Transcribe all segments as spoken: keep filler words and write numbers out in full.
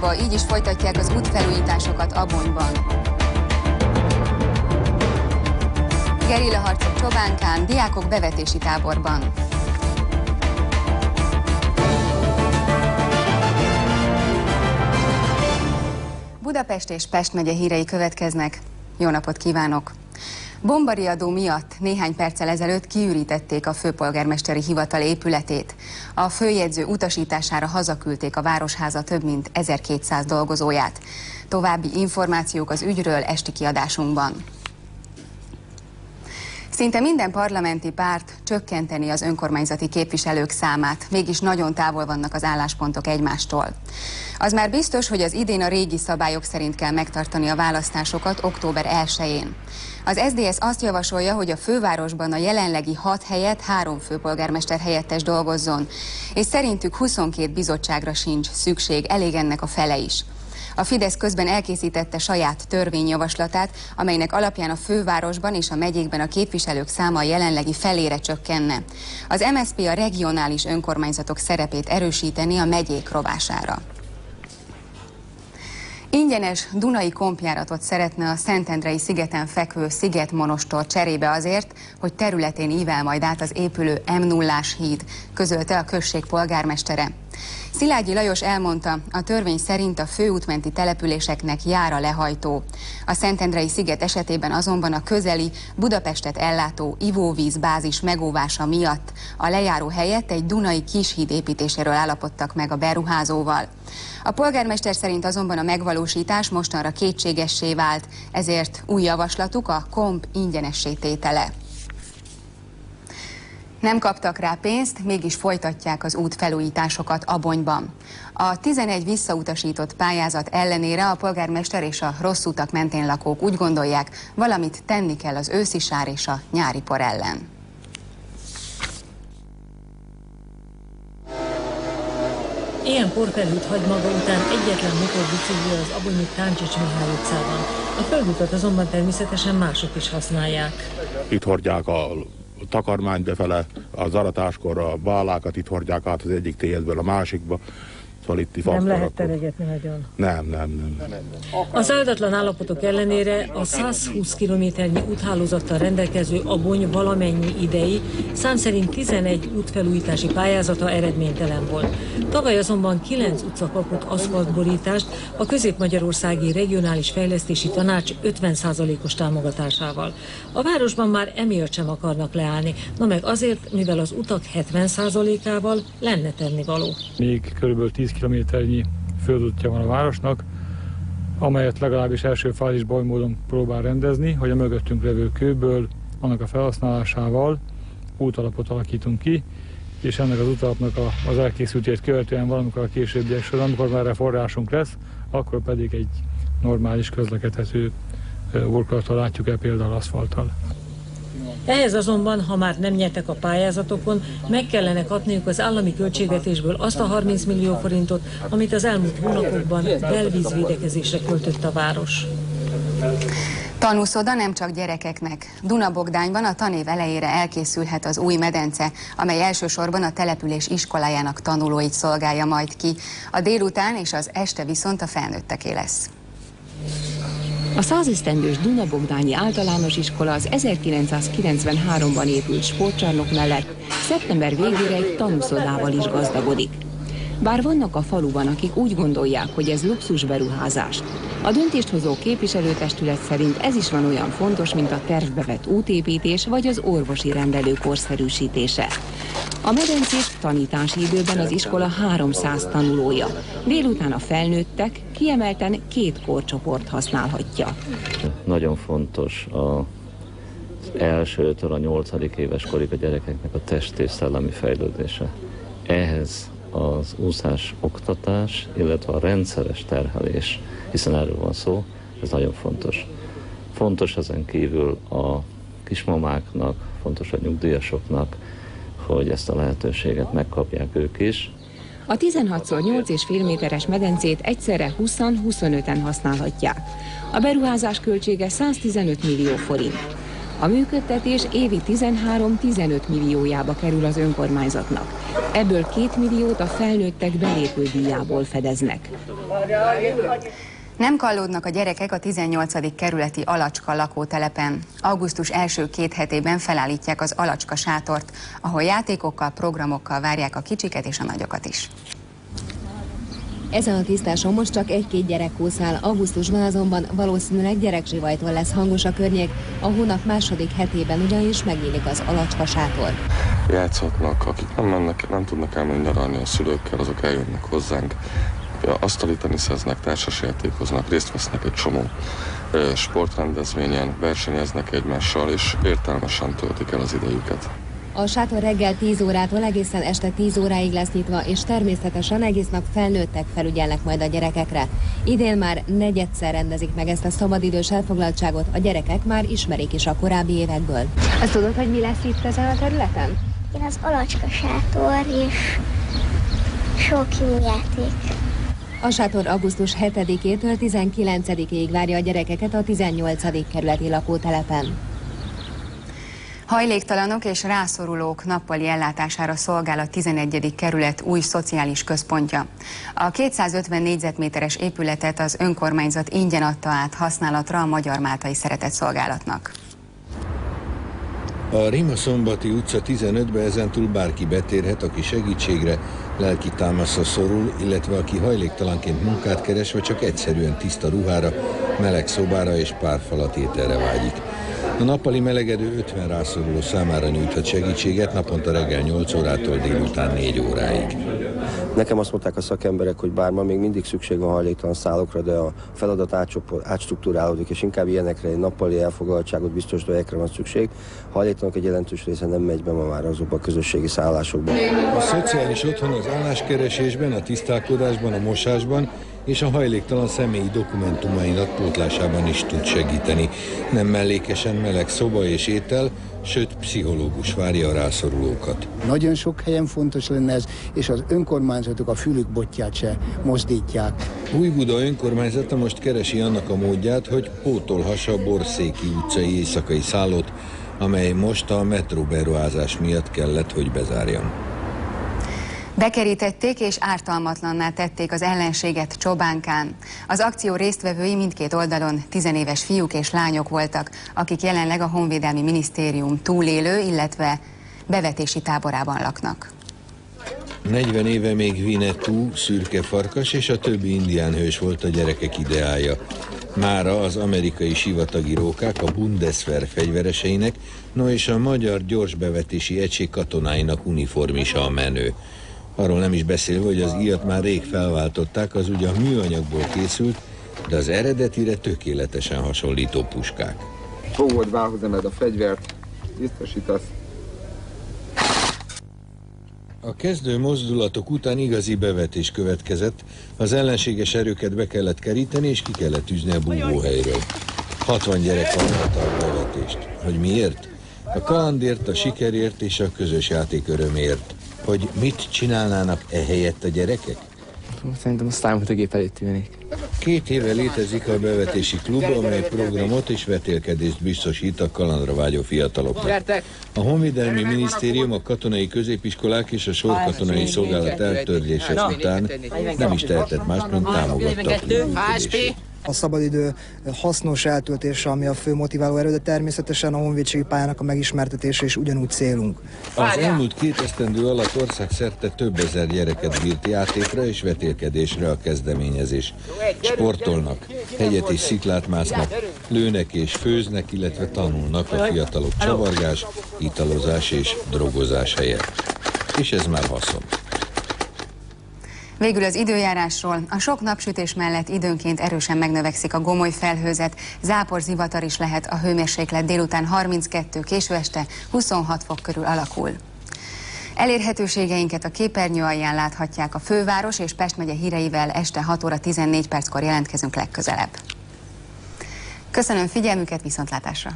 hiába, így is folytatják az útfelújításokat Abonyban. Gerillaharcok Csobánkán, diákok bevetési táborban. Budapest és Pest megye hírei következnek. Jó napot kívánok! Bombariadó miatt néhány perccel ezelőtt kiürítették a főpolgármesteri hivatal épületét. A főjegyző utasítására hazaküldték a Városháza több mint ezerkétszáz dolgozóját. További információk az ügyről esti kiadásunkban. Szinte minden parlamenti párt csökkenteni az önkormányzati képviselők számát, mégis nagyon távol vannak az álláspontok egymástól. Az már biztos, hogy az idén a régi szabályok szerint kell megtartani a választásokat október elsején. Az es zé dé es azt javasolja, hogy a fővárosban a jelenlegi hat helyett három főpolgármester helyettes dolgozzon, és szerintük huszonkét bizottságra sincs szükség, elég ennek a fele is. A Fidesz közben elkészítette saját törvényjavaslatát, amelynek alapján a fővárosban és a megyékben a képviselők száma a jelenlegi felére csökkenne. Az em es zé pé a regionális önkormányzatok szerepét erősíteni a megyék rovására. Ingyenes dunai kompjáratot szeretne a Szentendrei szigeten fekvő Szigetmonostor cserébe azért, hogy területén ível majd át az épülő em nullás híd, közölte a község polgármestere. Szilágyi Lajos elmondta, a törvény szerint a főútmenti településeknek jár a lehajtó. A Szentendrei sziget esetében azonban a közeli, Budapestet ellátó ivóvíz bázis megóvása miatt a lejáró helyett egy dunai kishíd építéséről állapodtak meg a beruházóval. A polgármester szerint azonban a megvalósítás mostanra kétségessé vált, ezért új javaslatuk a komp ingyenessé tétele. Nem kaptak rá pénzt, mégis folytatják az útfelújításokat Abonyban. A tizenegy visszautasított pályázat ellenére a polgármester és a rossz utak mentén lakók úgy gondolják, valamit tenni kell az őszi sár és a nyári por ellen. Ilyen porfelhőt hagy maga után egyetlen motorbicikli az abonyi Táncsics Mihály utcában. A földutat azonban természetesen mások is használják. Itt hordják a takarmányt befele, az aratáskor a bálákat itt hordják át az egyik téjedből a másikba. Szóval itt nem lehet teregetni nagyon. Nem, nem, nem. Az áldatlan állapotok ellenére a száz húsz kilométernyi úthálózattal rendelkező Abony valamennyi idei, szám szerint tizenegy útfelújítási pályázata eredménytelen volt. Tavaly azonban kilenc utca kapott aszfaltborítást a Közép-Magyarországi Regionális Fejlesztési Tanács ötven százalékos támogatásával. A városban már emiatt sem akarnak leállni, na meg azért, mivel az utak hetven százalékával lenne tennivaló. Még körülbelül tíz kilométernyi földútja van a városnak, amelyet legalábbis első fázisban oly módon próbál rendezni, hogy a mögöttünk levő kőből, annak a felhasználásával útalapot alakítunk ki, és ennek az útalapnak a, az elkészültét követően valamikor a későbbiek során, amikor már erre forrásunk lesz, akkor pedig egy normális közlekedhető burkolattal látjuk el, például aszfalttal. Ehhez azonban, ha már nem nyertek a pályázatokon, meg kellene kapniuk az állami költségvetésből azt a harminc millió forintot, amit az elmúlt hónapokban belvízvédekezésre költött a város. Tanúszoda nem csak gyerekeknek. Dunabogdányban a tanév elejére elkészülhet az új medence, amely elsősorban a település iskolájának tanulóit szolgálja majd ki. A délután és az este viszont a felnőtteké lesz. A százesztendős Dunabogdányi Általános Iskola az ezerkilencszázkilencvenháromban épült sportcsarnok mellett szeptember végére egy tanúszodával is gazdagodik. Bár vannak a faluban, akik úgy gondolják, hogy ez luxus beruházás, a döntést hozó képviselőtestület szerint ez is van olyan fontos, mint a tervbe vett útépítés vagy az orvosi rendelő korszerűsítése. A medencét tanítási időben az iskola háromszáz tanulója, délután a felnőttek kiemelten két korcsoport használhatja. Nagyon fontos az elsőtől a nyolcadik éves korig a gyerekeknek a test és szellemi fejlődése. Ehhez az úszás oktatás, illetve a rendszeres terhelés, hiszen erről van szó, ez nagyon fontos. Fontos ezen kívül a kismamáknak, fontos a nyugdíjasoknak, hogy ezt a lehetőséget megkapják ők is. A tizenhat szor nyolc és fél méteres medencét egyszerre húszan-huszonöten használhatják. A beruházás költsége száztizenöt millió forint. A működtetés évi tizenhárom-tizenöt milliójába kerül az önkormányzatnak. Ebből két milliót a felnőttek belépődíjából fedeznek. Nem kallódnak a gyerekek a tizennyolcadik kerületi Alacska lakótelepen. Augusztus első két hetében felállítják az Alacska sátort, ahol játékokkal, programokkal várják a kicsiket és a nagyokat is. Ezen a tisztáson most csak egy-két gyerek kúszál, augusztusban azonban valószínűleg gyerekzsivajtól lesz hangos a környék, a hónap második hetében ugyanis megnyílik az Alacska sátor. Játszhatnak, akik nem, mennek, nem tudnak elmenni nyaralni a szülőkkel, azok eljönnek hozzánk, asztali teniszeznek, társasjátékoznak, részt vesznek egy csomó sportrendezvényen, versenyeznek egymással, és értelmesen töltik el az idejüket. A sátor reggel tíz órától egészen este tíz óráig lesz nyitva, és természetesen egész nap felnőttek felügyelnek majd a gyerekekre. Idén már negyedszer rendezik meg ezt a szabadidős elfoglaltságot, a gyerekek már ismerik is a korábbi évekből. Azt tudod, hogy mi lesz itt ezen a területen? Igen, az Alacska sátor és sok jó játék. A sátor augusztus hetedikétől tizenkilencedikéig várja a gyerekeket a tizennyolcadik kerületi lakótelepen. Hajléktalanok és rászorulók nappali ellátására szolgál a tizenegyedik kerület új szociális központja. A kétszázötven négyzetméteres épületet az önkormányzat ingyen adta át használatra a Magyar Máltai Szeretetszolgálatnak. A Rima-Szombati utca tizenötbe ezentúl bárki betérhet, aki segítségre, lelki támaszra szorul, illetve aki hajléktalanként munkát keres, vagy csak egyszerűen tiszta ruhára, meleg szobára és pár falat ételre vágyik. A nappali melegedő ötven rászoruló számára nyújthat segítséget naponta reggel nyolc órától délután négy óráig. Nekem azt mondták a szakemberek, hogy bár ma még mindig szükség van hajléktalan szállókra, de a feladat átstruktúrálódik, és inkább ilyenekre, egy nappali elfoglaltságot biztosító helyekre van szükség. A hajléktalanok egy jelentős része nem megy be ma már azokba a közösségi szállásokba. A szociális otthon az álláskeresésben, a tisztálkodásban, a mosásban és a hajléktalan személyi dokumentumainak pótlásában is tud segíteni. Nem mellékesen meleg szoba és étel, sőt pszichológus várja a rászorulókat. Nagyon sok helyen fontos lenne ez, és az önkormányzatok a fülük botját se mozdítják. Újbuda önkormányzata most keresi annak a módját, hogy pótolhassa a Borszéki utcai éjszakai szállót, amely most a metróberuházás miatt kellett, hogy bezárjam. Bekerítették és ártalmatlanná tették az ellenséget Csobánkán. Az akció résztvevői mindkét oldalon tizenéves fiúk és lányok voltak, akik jelenleg a Honvédelmi Minisztérium túlélő, illetve bevetési táborában laknak. negyven éve még Winnetou, szürke farkas és a többi indián hős volt a gyerekek ideája. Mára az amerikai sivatagi rókák a Bundeswehr fegyvereseinek, no és a magyar gyorsbevetési egység katonáinak uniformisa a menő. Arról nem is beszélve, hogy az íjat már rég felváltották, az ugyan műanyagból készült, de az eredetire tökéletesen hasonlító puskák. Fogod, válhoz emeled a fegyvert, biztosítasz. A kezdő mozdulatok után igazi bevetés következett, az ellenséges erőket be kellett keríteni és ki kellett űzni a búvóhelyről. hatvan gyerek vállalta a bevetést. Hogy miért? A kalandért, a sikerért és a közös játék örömért. Hogy mit csinálnának ehelyett a gyerekek? Szerintem a számítógép előtt ülnék. Két éve létezik a bevetési klub, amely programot és vetélkedést biztosít a kalandra vágyó fiataloknak. A Honvédelmi Minisztérium, a katonai középiskolák és a sorkatonai szolgálat eltörlése után nem is tehetett más, mint támogatta a klub működését. A szabadidő hasznos eltöltése, ami a fő motiváló erő, de természetesen a honvédségi pályának a megismertetése is ugyanúgy célunk. Az elmúlt két esztendő alatt országszerte több ezer gyereket bírt játékra és vetélkedésre a kezdeményezés. Sportolnak, hegyet és sziklát másznak, lőnek és főznek, illetve tanulnak a fiatalok csavargás, italozás és drogozás helyett. És ez már haszon. Végül az időjárásról. A sok napsütés mellett időnként erősen megnövekszik a gomoly felhőzet, zápor, zivatar is lehet, a hőmérséklet délután harminckettő, késő este huszonhat fok körül alakul. Elérhetőségeinket a képernyő alján láthatják, a főváros és Pest megye híreivel este hat óra tizennégy perckor jelentkezünk legközelebb. Köszönöm figyelmüket, viszontlátásra!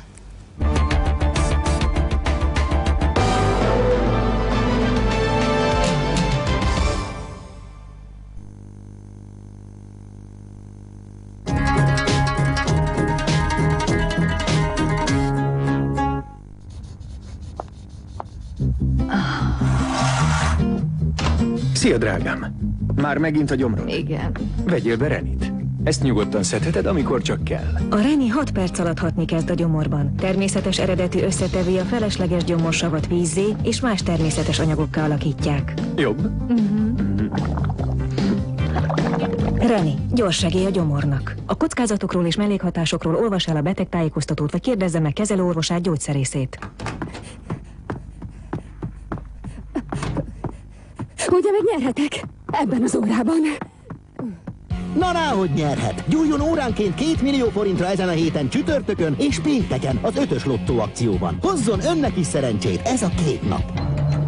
Szia, drágám. Már megint a gyomron? Igen. Vegyél be Renit. Ezt nyugodtan szedheted, amikor csak kell. A Reni hat perc alatt hatni kezd a gyomorban. Természetes eredetű összetevői a felesleges gyomorsavat vízzé és más természetes anyagokká alakítják. Jobb? Uh-huh. Reni, gyors segély a gyomornak. A kockázatokról és mellékhatásokról olvas el a betegtájékoztatót, vagy kérdezze meg kezelőorvosát, gyógyszerészét. Ugye még nyerhetek ebben az órában? Na náhogy nyerhet! Gyújjon óránként két millió forintra ezen a héten csütörtökön és pénteken az ötös lottó akcióban. Hozzon önnek is szerencsét ez a két nap!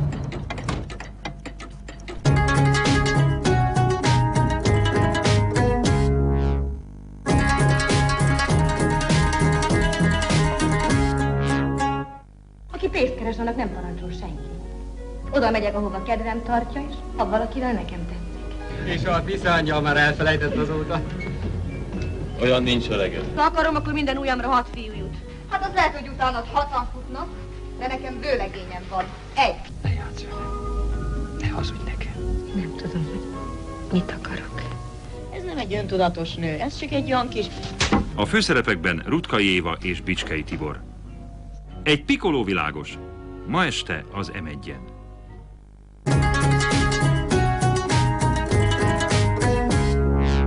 Aki pénzt keres, annak nem parancsol senki. Oda megyek, ahova kedvem tartja, és ha valakivel nekem tetszik. És a viszánnyal már elfelejtett azóta. Olyan nincs eleged. Ha akarom, akkor minden ujjamra hat fiú jut. Hát az lehet, hogy utána hatan futnak, de nekem bőlegényem van. Egy. Ne játsz vele. Ne hazudj nekem. Nem tudom, hogy mit akarok. Ez nem egy öntudatos nő, ez csak egy olyan kis... A főszerepekben Rutkai Éva és Bicskei Tibor. Egy Pikoló világos. Ma este az em egyen.